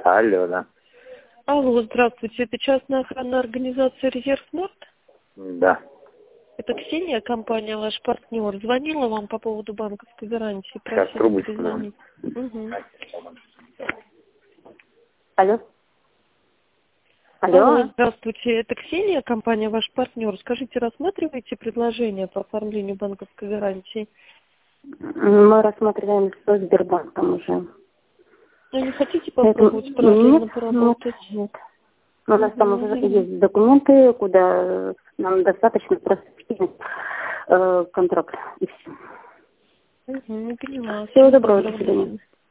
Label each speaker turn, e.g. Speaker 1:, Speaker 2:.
Speaker 1: Алло, да.
Speaker 2: Алло, здравствуйте. Это частная охранная организация «Резерв Норд»?
Speaker 1: Да.
Speaker 2: Это Ксения, компания «Ваш партнер». Звонила вам по поводу банковской гарантии.
Speaker 1: Сейчас
Speaker 2: Просила
Speaker 1: трубочку дам.
Speaker 2: перезвонить. Угу.
Speaker 3: Алло.
Speaker 2: Алло, здравствуйте. Это Ксения, компания «Ваш партнер». Скажите, рассматриваете предложение по оформлению банковской гарантии?
Speaker 3: Мы рассматриваем с Сбербанком уже.
Speaker 2: Ну, не хотите попробовать параллельно поработать?
Speaker 3: Нет. У нас там уже есть документы, куда нам достаточно просто скинуть контракт и все.
Speaker 2: Угу, поняла.
Speaker 3: Всего доброго, до свидания.